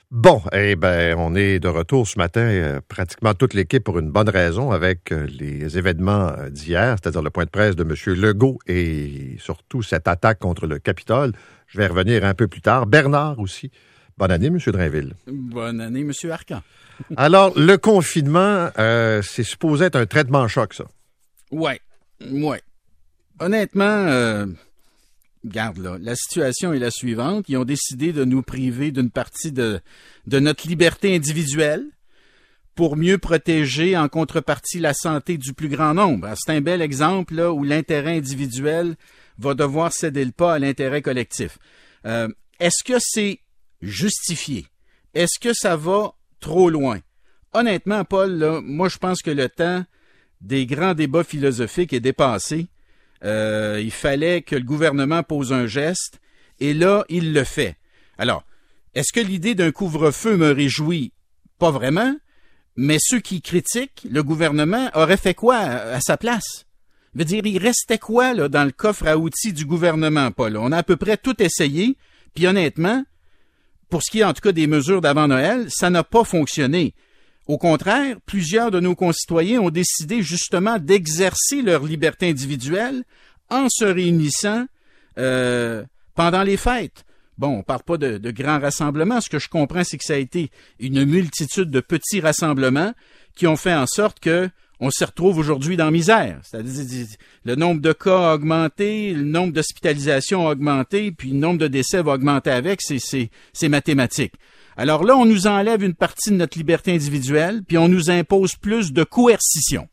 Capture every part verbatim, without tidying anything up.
Bon, eh ben, on est de retour ce matin, euh, pratiquement toute l'équipe pour une bonne raison, avec euh, les événements d'hier, c'est-à-dire le point de presse de M. Legault et surtout cette attaque contre le Capitole. Je vais revenir un peu plus tard. Bernard aussi. Bonne année, M. Drainville. Bonne année, M. Arcan. Alors, le confinement, euh, c'est supposé être un traitement choc, ça. Ouais, ouais. Honnêtement, euh, regarde là, la situation est la suivante. Ils ont décidé de nous priver d'une partie de, de notre liberté individuelle pour mieux protéger en contrepartie la santé du plus grand nombre. C'est un bel exemple là où l'intérêt individuel va devoir céder le pas à l'intérêt collectif. Euh, est-ce que c'est justifié? Est-ce que ça va trop loin? Honnêtement, Paul, là, moi je pense que le temps des grands débats philosophiques est dépassé. Euh, il fallait que le gouvernement pose un geste, et là, il le fait. Alors, est-ce que l'idée d'un couvre-feu me réjouit? Pas vraiment, mais ceux qui critiquent le gouvernement auraient fait quoi à, à sa place? Je veux dire, il restait quoi là, dans le coffre à outils du gouvernement, Paul? On a à peu près tout essayé, puis honnêtement, pour ce qui est en tout cas des mesures d'avant Noël, ça n'a pas fonctionné. Au contraire, plusieurs de nos concitoyens ont décidé justement d'exercer leur liberté individuelle en se réunissant euh, pendant les fêtes. Bon, on parle pas de, de grands rassemblements. Ce que je comprends, c'est que ça a été une multitude de petits rassemblements qui ont fait en sorte que on se retrouve aujourd'hui dans la misère. C'est-à-dire, le nombre de cas a augmenté, le nombre d'hospitalisations a augmenté, puis le nombre de décès va augmenter avec, c'est, c'est, c'est mathématique. Alors là, on nous enlève une partie de notre liberté individuelle, puis on nous impose plus de coercition.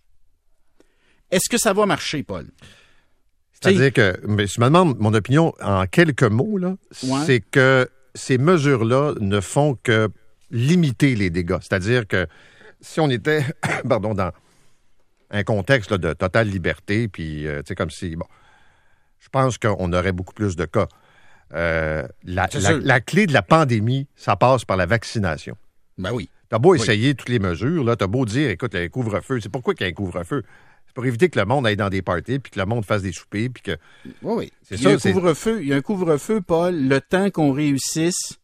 Est-ce que ça va marcher, Paul? C'est-à-dire que, mais je me demande mon opinion en quelques mots, là, ouais. C'est que ces mesures-là ne font que limiter les dégâts. C'est-à-dire que si on était, pardon, dans un contexte là, de totale liberté, puis euh, tu sais, comme si, bon, je pense qu'on aurait beaucoup plus de cas. Euh, la, la, la clé de la pandémie, ça passe par la vaccination. Ben oui. T'as beau oui. essayer toutes les mesures, là, t'as beau dire, écoute, il y a un couvre-feu. C'est pourquoi qu'il y a un couvre-feu? C'est pour éviter que le monde aille dans des parties, puis que le monde fasse des soupers, puis que... Oui, oui. C'est il, ça, y a un c'est... couvre-feu, il y a un couvre-feu, Paul, le temps qu'on réussisse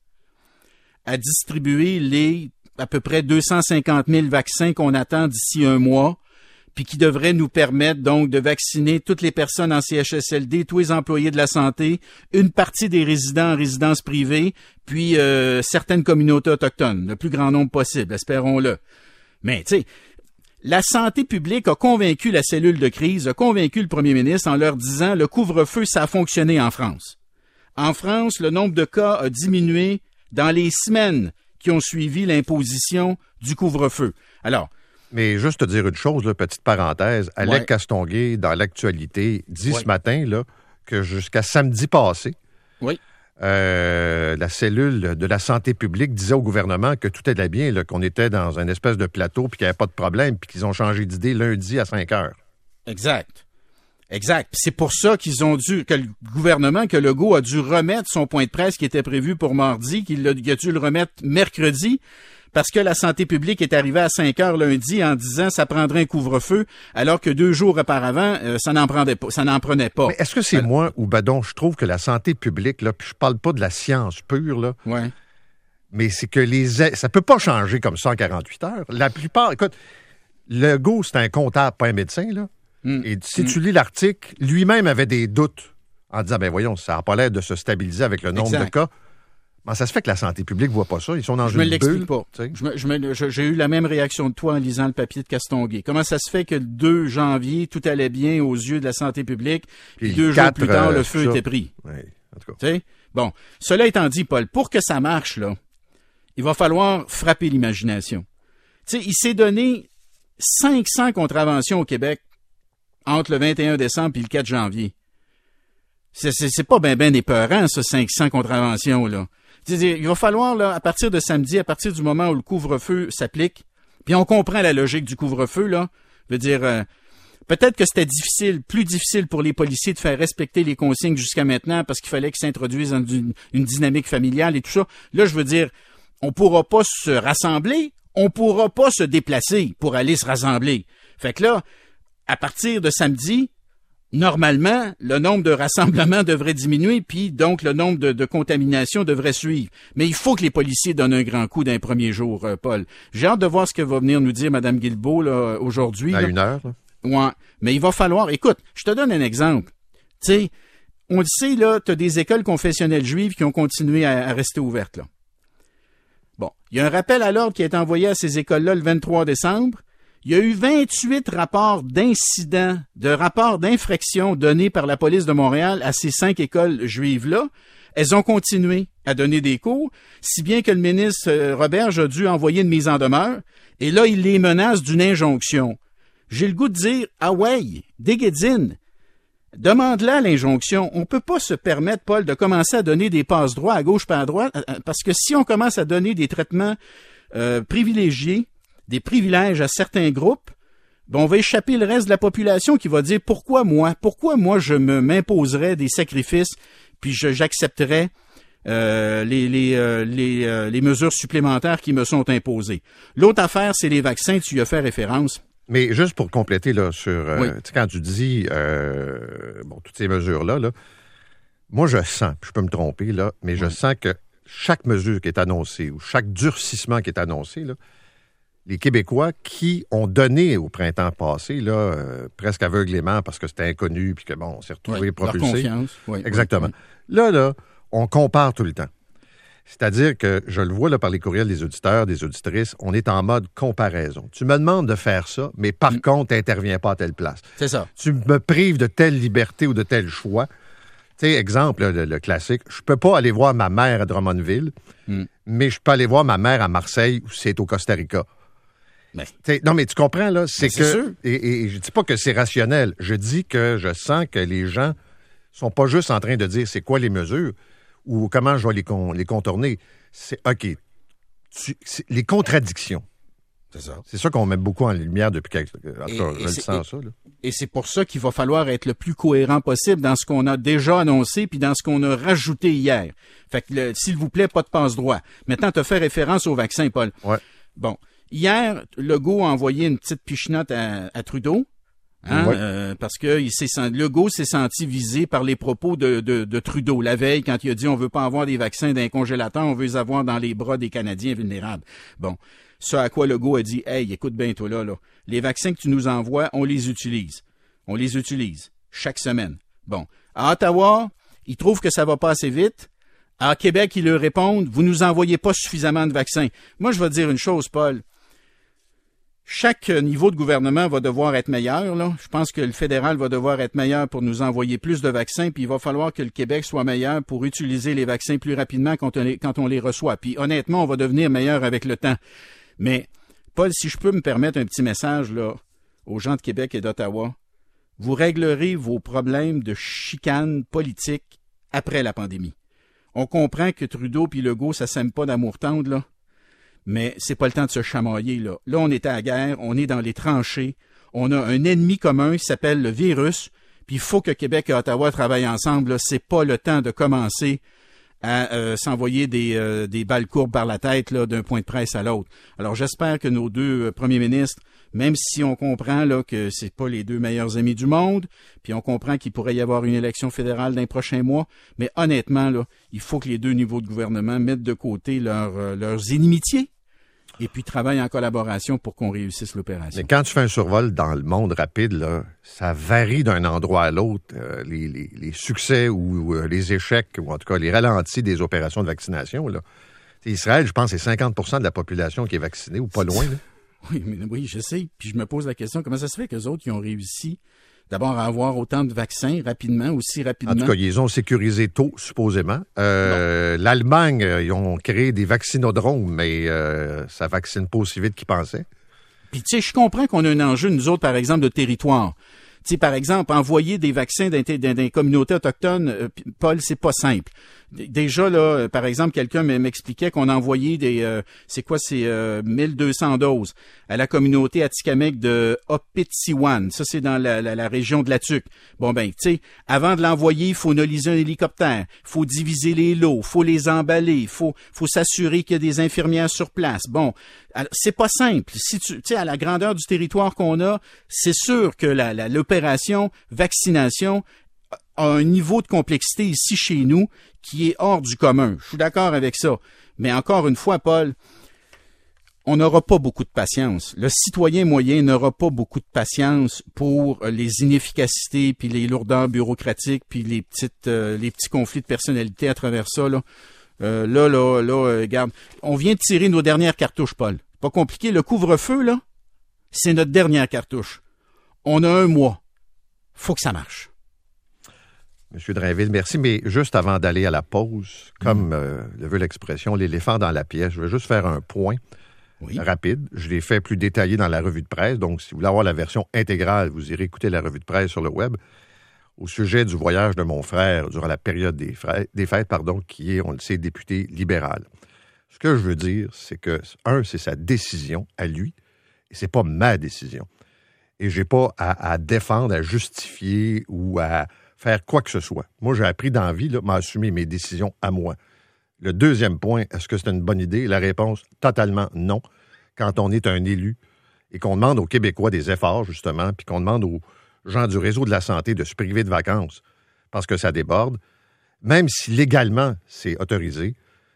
à distribuer les à peu près deux cent cinquante mille vaccins qu'on attend d'ici un mois, puis qui devrait nous permettre donc de vacciner toutes les personnes en C H S L D, tous les employés de la santé, une partie des résidents en résidence privée, puis euh, certaines communautés autochtones, le plus grand nombre possible, espérons-le. Mais, tu sais, la santé publique a convaincu la cellule de crise, a convaincu le premier ministre en leur disant le couvre-feu, ça a fonctionné en France. En France, le nombre de cas a diminué dans les semaines qui ont suivi l'imposition du couvre-feu. Alors, mais juste te dire une chose, là, petite parenthèse, Alec ouais. Castonguay, dans l'actualité, dit ouais. ce matin là, que jusqu'à samedi passé, oui. euh, la cellule de la santé publique disait au gouvernement que tout allait bien, là, qu'on était dans une espèce de plateau puis qu'il n'y avait pas de problème, puis qu'ils ont changé d'idée lundi à cinq heures. Exact. Exact. C'est pour ça qu'ils ont dû, que le gouvernement, que Legault a dû remettre son point de presse qui était prévu pour mardi, qu'il a, qu'il a dû le remettre mercredi, parce que la santé publique est arrivée à cinq heures lundi en disant ça prendrait un couvre-feu, alors que deux jours auparavant, euh, ça n'en prenait pas, ça n'en prenait pas. Mais est-ce que c'est alors, moi ou ben donc je trouve que la santé publique, là, puis je parle pas de la science pure, là. Ouais. Mais c'est que les ça peut pas changer comme ça en quarante-huit heures. La plupart, écoute, Legault, c'est un comptable, pas un médecin, là. Mm. Et si mm. tu lis l'article, lui-même avait des doutes en disant, ben voyons, ça n'a pas l'air de se stabiliser avec le nombre exact. de cas. Ben, ça se fait que la santé publique ne voit pas ça. Ils sont dans je une me l'explique bulle. Pas. Je me, je me, je, j'ai eu la même réaction de toi en lisant le papier de Castonguay. Comment ça se fait que le deux janvier, tout allait bien aux yeux de la santé publique, puis deux jours plus tard, euh, le feu ça. était pris? Oui, en tout cas. T'sais? Bon, cela étant dit, Paul, pour que ça marche, là, il va falloir frapper l'imagination. T'sais, il s'est donné cinq cents contraventions au Québec entre le vingt et un décembre et le quatre janvier. C'est, c'est, c'est pas ben ben épeurant, ça, cinq cents contraventions, là. C'est-à-dire, il va falloir, là, à partir de samedi, à partir du moment où le couvre-feu s'applique, puis on comprend la logique du couvre-feu, là, je veux dire, euh, peut-être que c'était difficile, plus difficile pour les policiers de faire respecter les consignes jusqu'à maintenant parce qu'il fallait qu'ils s'introduisent dans une, une dynamique familiale et tout ça. Là, je veux dire, on pourra pas se rassembler, on pourra pas se déplacer pour aller se rassembler. Fait que là, à partir de samedi, normalement, le nombre de rassemblements devrait diminuer, puis donc le nombre de, de contaminations devrait suivre. Mais il faut que les policiers donnent un grand coup d'un premier jour, euh, Paul. J'ai hâte de voir ce que va venir nous dire Mme Guilbeault là, aujourd'hui. À là. une heure. Là. Ouais, mais il va falloir... Écoute, je te donne un exemple. Tu sais, on le sait, là, tu as des écoles confessionnelles juives qui ont continué à, à rester ouvertes, là. Bon, il y a un rappel à l'ordre qui a été envoyé à ces écoles-là le vingt-trois décembre. Il y a eu vingt-huit rapports d'incidents, de rapports d'infraction donnés par la police de Montréal à ces cinq écoles juives-là. Elles ont continué à donner des cours, si bien que le ministre Roberge a dû envoyer une mise en demeure, et là, il les menace d'une injonction. J'ai le goût de dire, ah ouais, déguédine, demande-la l'injonction. On peut pas se permettre, Paul, de commencer à donner des passes droits à gauche par à droite, parce que si on commence à donner des traitements euh, privilégiés, des privilèges à certains groupes, ben on va échapper le reste de la population qui va dire pourquoi moi, pourquoi moi je me m'imposerais des sacrifices, puis je, j'accepterais euh, les les euh, les, euh, les mesures supplémentaires qui me sont imposées. L'autre affaire, c'est les vaccins, tu y as fait référence. Mais juste pour compléter là sur euh, oui. tu sais, quand tu dis euh, bon toutes ces mesures-là, là, moi je sens, je peux me tromper là, mais je oui. sens que chaque mesure qui est annoncée ou chaque durcissement qui est annoncé, là, les Québécois qui ont donné au printemps passé, là, euh, presque aveuglément parce que c'était inconnu puis que bon, on s'est retrouvé oui, propulsé. Leur confiance. Oui, exactement. Oui, oui. Là, là, on compare tout le temps. C'est-à-dire que je le vois là par les courriels des auditeurs, des auditrices, on est en mode comparaison. Tu me demandes de faire ça, mais par mm. contre, t'interviens pas à telle place. C'est ça. Tu me prives de telle liberté ou de tel choix. Tu sais, exemple, le, le classique, je peux pas aller voir ma mère à Drummondville, mm. mais je peux aller voir ma mère à Marseille ou c'est au Costa Rica. Mais... Non, mais tu comprends, là, c'est, c'est que... Sûr. Et, et je dis pas que c'est rationnel. Je dis que je sens que les gens sont pas juste en train de dire c'est quoi les mesures ou comment je vais les, con, les contourner. C'est, OK, tu, c'est, les contradictions. C'est ça. C'est ça qu'on met beaucoup en lumière depuis quelques... En tout cas, je le sens, et, ça. Là. Et c'est pour ça qu'il va falloir être le plus cohérent possible dans ce qu'on a déjà annoncé puis dans ce qu'on a rajouté hier. Fait que, le, s'il vous plaît, pas de passe-droit. Maintenant, tu as fait référence au vaccin, Paul. Ouais. Bon. Hier, Legault a envoyé une petite pichenote à, à Trudeau, hein, ouais. euh, parce que il s'est, Legault s'est senti visé par les propos de, de, de Trudeau la veille quand il a dit on veut pas avoir des vaccins d'un congélateur, on veut les avoir dans les bras des Canadiens vulnérables. Bon, ce à quoi Legault a dit hey, écoute bien toi là, là, les vaccins que tu nous envoies, on les utilise, on les utilise chaque semaine. Bon, à Ottawa, ils trouvent que ça va pas assez vite. À Québec, ils leur répondent vous nous envoyez pas suffisamment de vaccins. Moi, je vais te dire une chose, Paul. Chaque niveau de gouvernement va devoir être meilleur, là. Je pense que le fédéral va devoir être meilleur pour nous envoyer plus de vaccins, puis il va falloir que le Québec soit meilleur pour utiliser les vaccins plus rapidement quand on les, quand on les reçoit. Puis honnêtement, on va devenir meilleur avec le temps. Mais, Paul, si je peux me permettre un petit message, là, aux gens de Québec et d'Ottawa, vous réglerez vos problèmes de chicane politique après la pandémie. On comprend que Trudeau puis Legault, ça s'aime pas d'amour tendre, là. Mais c'est pas le temps de se chamailler, là. Là, on est à la guerre, on est dans les tranchées, on a un ennemi commun qui s'appelle le virus, puis il faut que Québec et Ottawa travaillent ensemble, là. C'est pas le temps de commencer à euh, s'envoyer des, euh, des balles courbes par la tête, là, d'un point de presse à l'autre. Alors, j'espère que nos deux euh, premiers ministres, même si on comprend, là, que c'est pas les deux meilleurs amis du monde, puis on comprend qu'il pourrait y avoir une élection fédérale dans les prochains mois, mais honnêtement, là, il faut que les deux niveaux de gouvernement mettent de côté leur, euh, leurs inimitiés et puis travaillent en collaboration pour qu'on réussisse l'opération. Mais quand tu fais un survol dans le monde rapide, là, ça varie d'un endroit à l'autre. Euh, les, les, les succès ou euh, les échecs, ou en tout cas les ralentis des opérations de vaccination, là. Israël, je pense, c'est cinquante pour cent de la population qui est vaccinée, ou pas loin, là. Oui, mais oui, je sais. Puis je me pose la question, comment ça se fait qu'eux autres, ils ont réussi d'abord à avoir autant de vaccins rapidement, aussi rapidement? En tout cas, ils ont sécurisé tôt, supposément. Euh, L'Allemagne, ils ont créé des vaccinodromes, mais euh, ça vaccine pas aussi vite qu'ils pensaient. Puis tu sais, je comprends qu'on a un enjeu, nous autres, par exemple, de territoire. Tu sais, par exemple, envoyer des vaccins dans des communautés autochtones, euh, Paul, c'est pas simple. déjà, là, par exemple, quelqu'un m'expliquait qu'on envoyait des, euh, c'est quoi, c'est euh, mille deux cents doses à la communauté atikamekw de Opitiwan. Ça, c'est dans la, la, la région de la Tuque. Bon, ben, tu sais, avant de l'envoyer, il faut noliser un hélicoptère, il faut diviser les lots, il faut les emballer, il faut, faut s'assurer qu'il y a des infirmières sur place. Bon, alors, c'est pas simple. Si tu, tu sais, à la grandeur du territoire qu'on a, c'est sûr que la, la, l'opération vaccination a un niveau de complexité ici chez nous qui est hors du commun. Je suis d'accord avec ça. Mais encore une fois, Paul, on n'aura pas beaucoup de patience. Le citoyen moyen n'aura pas beaucoup de patience pour les inefficacités, puis les lourdeurs bureaucratiques, puis les petites, euh, les petits conflits de personnalité à travers ça. Là, euh, là, là, là, euh, regarde, on vient de tirer nos dernières cartouches, Paul. Pas compliqué. Le couvre-feu, là, c'est notre dernière cartouche. On a un mois. Faut que ça marche. Monsieur Drainville, merci. Mais juste avant d'aller à la pause, comme euh, le veut l'expression, l'éléphant dans la pièce, je veux juste faire un point oui. rapide. Je l'ai fait plus détaillé dans la revue de presse. Donc, si vous voulez avoir la version intégrale, vous irez écouter la revue de presse sur le web au sujet du voyage de mon frère durant la période des, fra- des fêtes, pardon, qui est, on le sait, député libéral. Ce que je veux dire, c'est que, un, c'est sa décision à lui, et c'est pas ma décision. Et j'ai pas à, à défendre, à justifier ou à faire quoi que ce soit. Moi, j'ai appris dans la vie, là, m'assumer mes décisions à moi. Le deuxième point, est-ce que c'est une bonne idée? La réponse, totalement non. Quand on est un élu et qu'on demande aux Québécois des efforts, justement, puis qu'on demande aux gens du réseau de la santé de se priver de vacances parce que ça déborde, même si légalement c'est autorisé,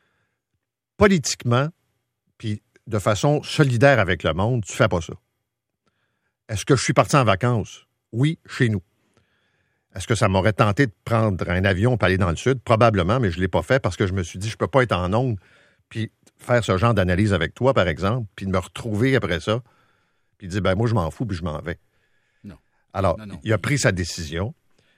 politiquement, puis de façon solidaire avec le monde, tu fais pas ça. Est-ce que je suis parti en vacances? Oui, chez nous. Est-ce que ça m'aurait tenté de prendre un avion pour aller dans le sud? Probablement, mais je ne l'ai pas fait parce que je me suis dit, je ne peux pas être en ondes puis faire ce genre d'analyse avec toi, par exemple, puis de me retrouver après ça, puis dire, ben moi, je m'en fous, puis je m'en vais. Non. Alors, non, non. il a pris sa décision.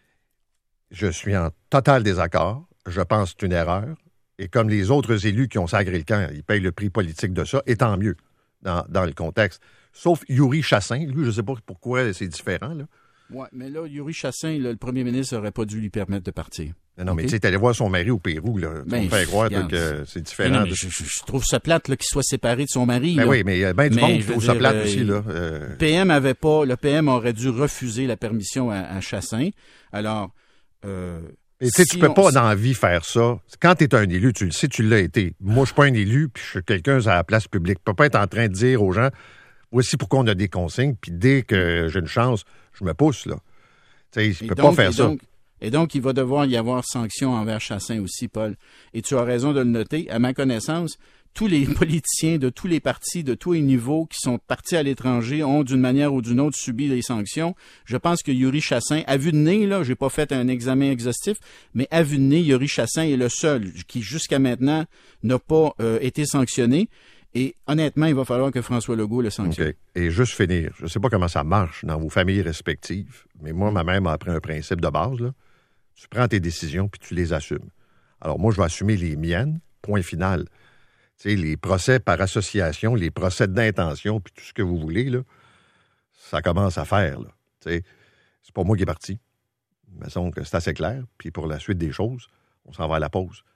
Je suis en total désaccord. Je pense que c'est une erreur. Et comme les autres élus qui ont sacré le camp, ils payent le prix politique de ça, et tant mieux dans, dans le contexte. Sauf Yuri Chassin. Lui, je ne sais pas pourquoi c'est différent, là. Oui, mais là, Yuri Chassin, là, le premier ministre n'aurait pas dû lui permettre de partir. Non, non okay? Mais tu sais, t'allais voir son mari au Pérou, là. Tu ben, me fais croire regarde, que c'est différent. Non, de... je, je trouve ça plate là, qu'il soit séparé de son mari. Ben là. oui, mais il y a bien du monde qui trouve ça plate euh, aussi, là. Euh... Le P M avait pas, le P M aurait dû refuser la permission à, à Chassin. Alors, euh, Et tu sais, si tu peux on... pas dans la vie faire ça. Quand tu es un élu, tu le sais, tu l'as été. Moi, je suis pas un élu, puis je suis quelqu'un à la place publique. Je peux pas être en train de dire aux gens, voici pourquoi on a des consignes, puis dès que j'ai une chance, je me pousse, là. Tu sais, je peux donc, pas faire ça. Donc, et donc, il va devoir y avoir sanction envers Chassin aussi, Paul. Et tu as raison de le noter. À ma connaissance, tous les politiciens de tous les partis, de tous les niveaux qui sont partis à l'étranger ont, d'une manière ou d'une autre, subi des sanctions. Je pense que Yuri Chassin, à vue de nez, là, j'ai pas fait un examen exhaustif, mais à vue de nez, Yuri Chassin est le seul qui, jusqu'à maintenant, n'a pas euh, été sanctionné. Et honnêtement, il va falloir que François Legault le sanctionne. OK. Et juste finir, je ne sais pas comment ça marche dans vos familles respectives, mais moi, ma mère m'a appris un principe de base, là. Tu prends tes décisions puis tu les assumes. Alors moi, je vais assumer les miennes, point final. Tu sais, les procès par association, les procès d'intention, puis tout ce que vous voulez, là, ça commence à faire, là. Tu sais, c'est pas moi qui est parti. Il me semble que c'est assez clair. Puis pour la suite des choses, on s'en va à la pause.